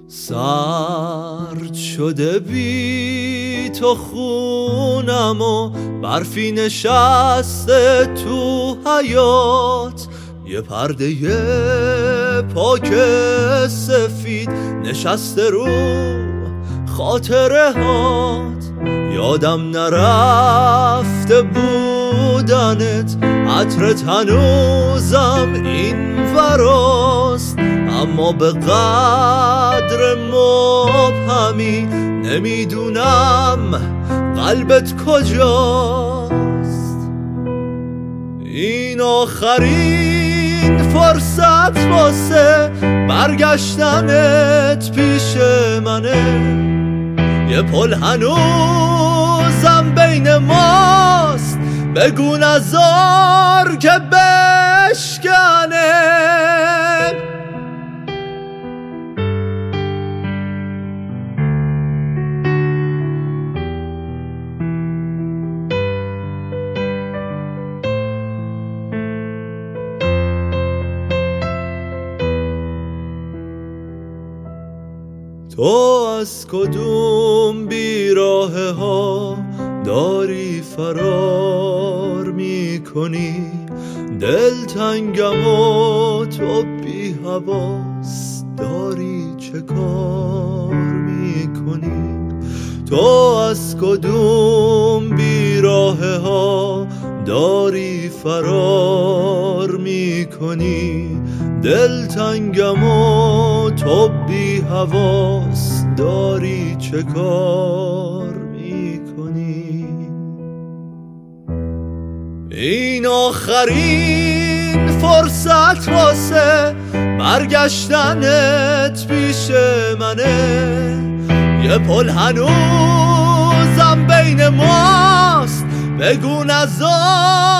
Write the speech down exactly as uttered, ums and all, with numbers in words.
سرد شده بی تو خونم و برفی نشسته تو حیات، یه پرده پاک سفید نشسته رو خاطره هات. یادم نرفته بودنت، عطرت هنوزم این وراست، اما به قدر مبهمی نمیدونم قلبت کجاست. این آخرین فرصت واسه برگشتنت پیش منه، یه پل هنوزم بین ماست، بگو نزار که بشکنه. تو از کدوم بیراه ها داری فرار میکنی؟ دلتنگم و تو بی حواس داری چه کار میکنی؟ تو از کدوم بیراه ها داری فرار میکنی؟ دلتنگم و تو بی حواس داری چه کار میکنی؟ این آخرین فرصت واسه برگشتنت پیش منه، یه پل هنوزم بین ماست، بگو نزار